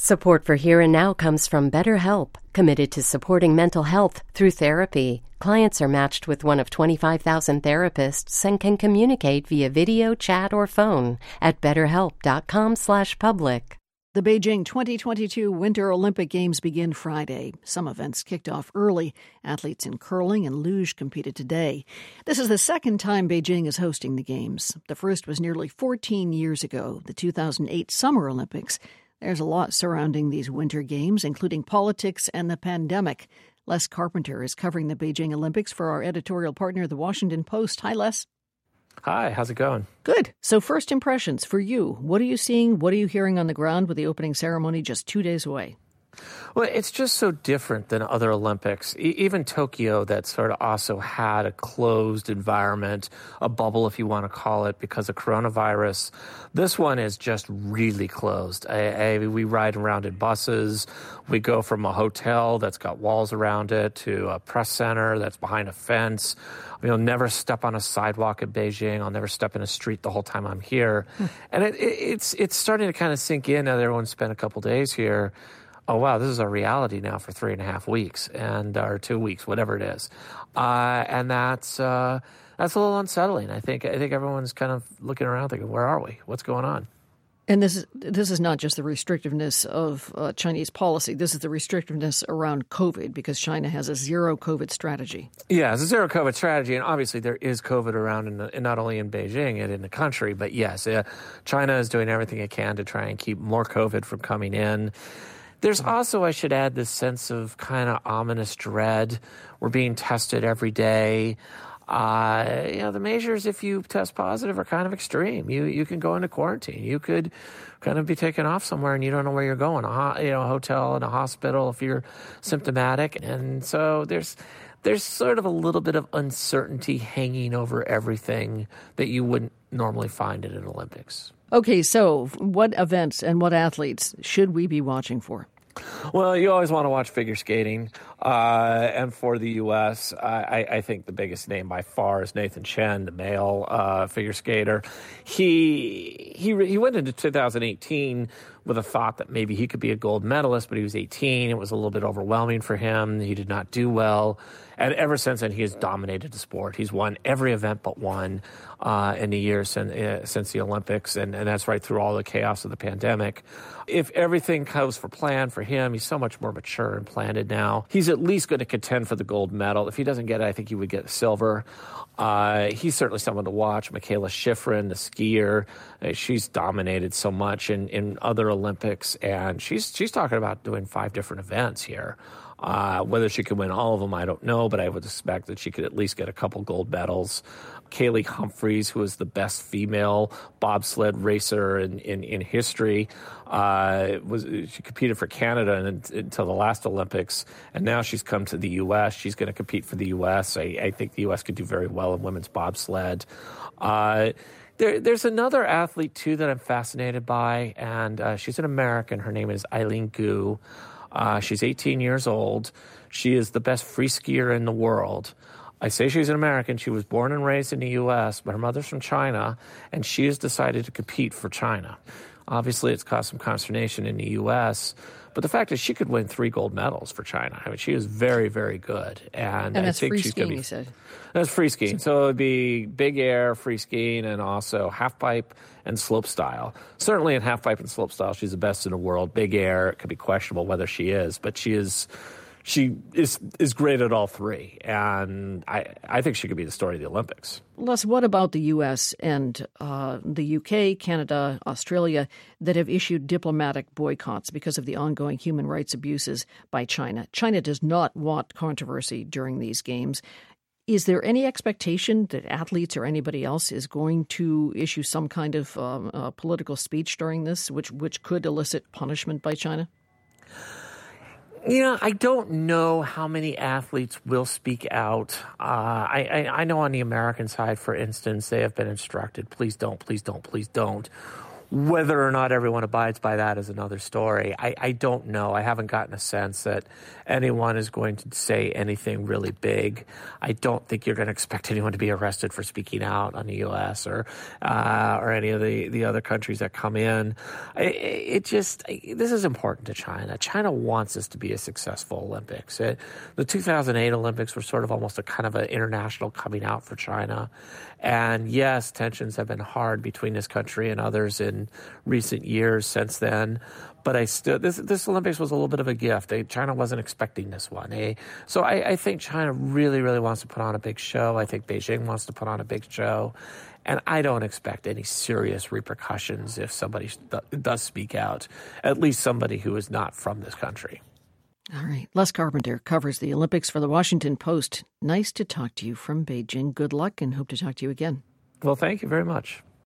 Support for Here and Now comes from BetterHelp, committed to supporting mental health through therapy. Clients are matched with one of 25,000 therapists and can communicate via video, chat, or phone at betterhelp.com/public. The Beijing 2022 Winter Olympic Games begin Friday. Some events kicked off early. Athletes in curling and luge competed today. This is the second time Beijing is hosting the Games. The first was nearly 14 years ago, the 2008 Summer Olympics. There's a lot surrounding these Winter Games, including politics and the pandemic. Les Carpenter is covering the Beijing Olympics for our editorial partner, The Washington Post. Hi, Les. Hi, how's it going? Good. So first impressions for you. What are you seeing? What are you hearing on the ground with the opening ceremony just 2 days away? Well, it's just so different than other Olympics. Even Tokyo, that sort of also had a closed environment, a bubble, if you want to call it, because of coronavirus. This one is just really closed. We ride around in buses. We go from a hotel that's got walls around it to a press center that's behind a fence. You'll never step on a sidewalk in Beijing. I'll never step in a street the whole time I'm here. And it's starting to kind of sink in now that everyone's spent a couple days here. Oh, wow, this is our reality now for 3.5 weeks or 2 weeks, whatever it is. And that's a little unsettling. I think everyone's kind of looking around thinking, where are we? What's going on? And this is not just the restrictiveness of Chinese policy. This is the restrictiveness around COVID, because China has a zero COVID strategy. Yeah, it's a zero COVID strategy, and obviously there is COVID around, not only in Beijing and in the country, but yes, China is doing everything it can to try and keep more COVID from coming in. There's also, I should add, this sense of kind of ominous dread. We're being tested every day. The measures, if you test positive, are kind of extreme. You can go into quarantine. You could kind of be taken off somewhere and you don't know where you're going. A hotel and a hospital if you're symptomatic. And so there's sort of a little bit of uncertainty hanging over everything that you wouldn't normally find in an Olympics. Okay, so what events and what athletes should we be watching for? Well, you always want to watch figure skating. And for the U.S., I think the biggest name by far is Nathan Chen, the male figure skater. He went into 2018 with a thought that maybe he could be a gold medalist, but he was 18. It was a little bit overwhelming for him. He did not do well. And ever since then, he has dominated the sport. He's won every event but one in the years since the Olympics, and that's right through all the chaos of the pandemic. If everything goes for plan for him, he's so much more mature and planted now. He's at least going to contend for the gold medal. If he doesn't get it, I think he would get silver. He's certainly someone to watch. Mikaela Shiffrin, the skier, she's dominated so much in other Olympics, and she's talking about doing 5 different events here. Whether she could win all of them, I don't know, but I would expect that she could at least get a couple gold medals. Kaylee Humphries, who is the best female bobsled racer in history, she competed for Canada until the last Olympics, and now she's come to the U.S. She's going to compete for the U.S. I think the U.S. could do very well in women's bobsled. There's another athlete, too, that I'm fascinated by, and she's an American. Her name is Eileen Gu. She's 18 years old. She is the best free skier in the world. I say she's an American. She was born and raised in the U.S., but her mother's from China, and she has decided to compete for China. Obviously, it's caused some consternation in the U.S., but the fact is she could win 3 gold medals for China. I mean, she is very, very good. And that's I think free she's skiing, going to be. You said. That's free skiing. So it would be big air, free skiing, and also half pipe and slope style. Certainly in half pipe and slope style, she's the best in the world. Big air, it could be questionable whether she is, but she is great at all 3, and I think she could be the story of the Olympics. Les, what about the U.S. and the UK, Canada, Australia that have issued diplomatic boycotts because of the ongoing human rights abuses by China? China does not want controversy during these games. Is there any expectation that athletes or anybody else is going to issue some kind of political speech during this, which could elicit punishment by China? I don't know how many athletes will speak out. I know on the American side, for instance, they have been instructed, please don't, please don't, please don't. Whether or not everyone abides by that is another story. I don't know. I haven't gotten a sense that anyone is going to say anything really big. I don't think you're going to expect anyone to be arrested for speaking out on the U.S. or any of the other countries that come in. This is important to China. China wants this to be a successful Olympics. The 2008 Olympics were sort of almost a kind of an international coming out for China. And yes, tensions have been hard between this country and others in recent years since then. But this Olympics was a little bit of a gift. China wasn't expecting this one. So I think China really, really wants to put on a big show. I think Beijing wants to put on a big show. And I don't expect any serious repercussions if somebody does speak out, at least somebody who is not from this country. All right. Les Carpenter covers the Olympics for the Washington Post. Nice to talk to you from Beijing. Good luck and hope to talk to you again. Well, thank you very much.